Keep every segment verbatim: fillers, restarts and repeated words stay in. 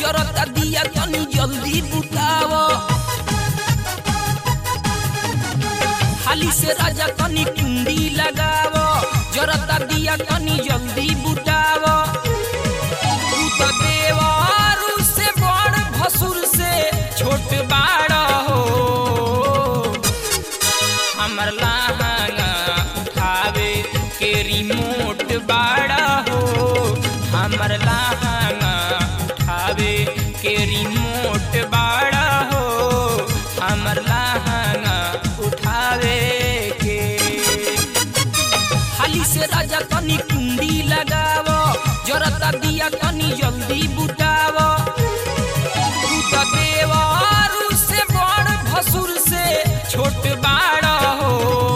जरता दिया तनी जल्दी बुताव हाली से राजा तनी कुंडी लगाव जरता दिया तनी जल्दी बुताव तू तो देवारू से बड़ भसुर से छोट बाड़ हो हमर लहंगा उठावे के रिमोट बाड़ हो हमर लहंगा उठावे के रिमोट बाड़ हो हमर लहंगा उठावे के हाली से राजा तनी कुंडी लगाव जरता दिया तनी जल्दी बुताव तू तो देवारू से बड़ भसुर से छोट बाड़ हो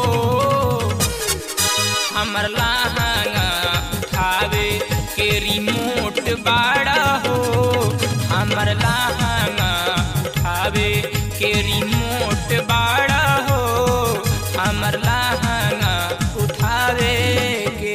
हमर लहंगा उठावे के रिमोट बाड़ हो हमर लहंगा उठावे के रिमोट बाड़ हो हमर लहंगा उठावे के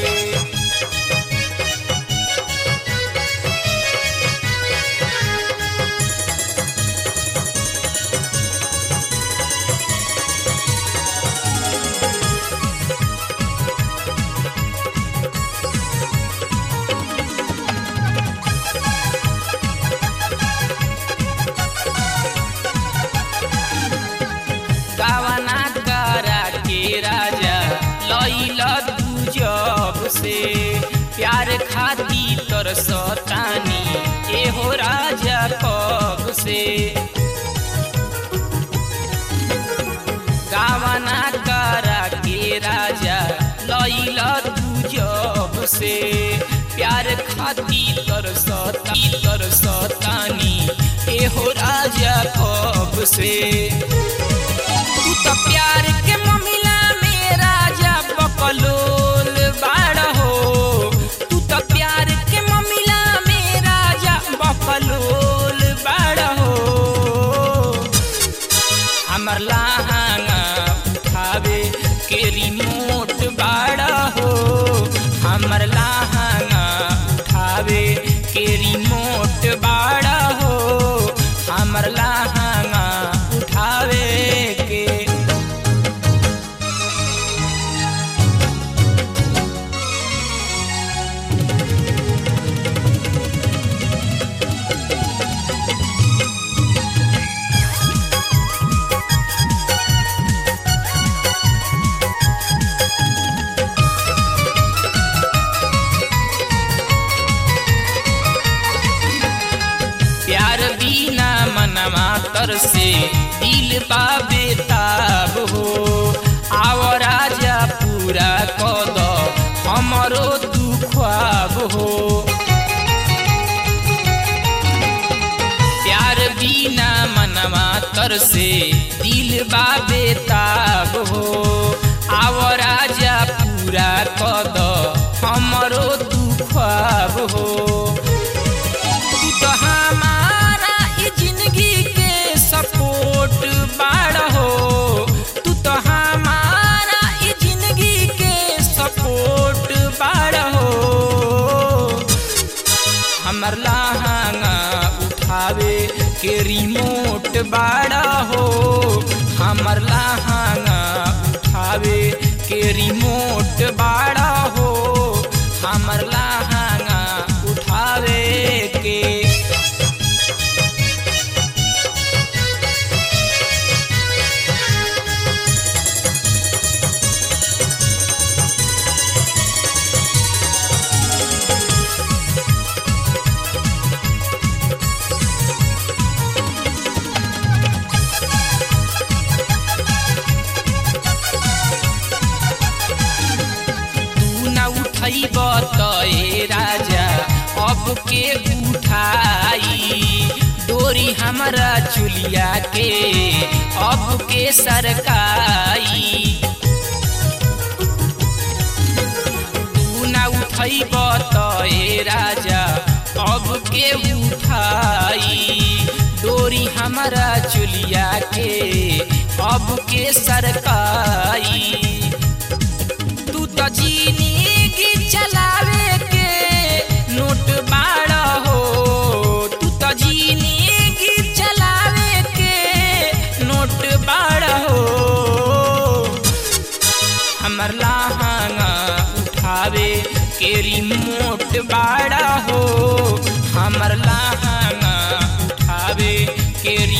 गावना करा के राजा लैला तू जब से प्यार खाती तरसतानी एहो राजा कब से गावना करा के राजा लैला तू जब से प्यार खाती तरसती तरसतानी एहो राजा कब से तू तो प्यार के मामला में राजा बकलोल बाड़ हो तू तो प्यार के मामला में राजा बकलोल बाड़ हो हमर लहंगा उठावे के रिमोट बाड़ हो हमर लहंगा उठावे के रिमोट बाड़ हो हमर लहंगा उठावे के प्यार बिना मनवा तर से दिल बाबे ताब हो आव राजा पूरा कद हमरो दुख्वाब हो प्यार बिना मनवा तर से दिल बाबे ताब हो आव राजा पूरा कद हमरो दुख्वाब हो तू तो हमारा ई जिंदगी के सपोर्ट बाड़ हो तू तो हमारा ई जिंदगी के सपोर्ट बाड़ हो हमर लहंगा उठावे के रिमोट बाड़ हो हमर लहंगा उठावे के रिमोट बाड़ हो हमर लहंगा उठावे के उठैब तए राजा अब के उठाई डोरी हमरा चुलिया के अब के सरकाई तू ना उठैब तए राजा अब के उठाई डोरी हमरा चुलिया के अब के सरकाई तू तो जिंदगी चलावे के नोट बाड़ हो तू तो के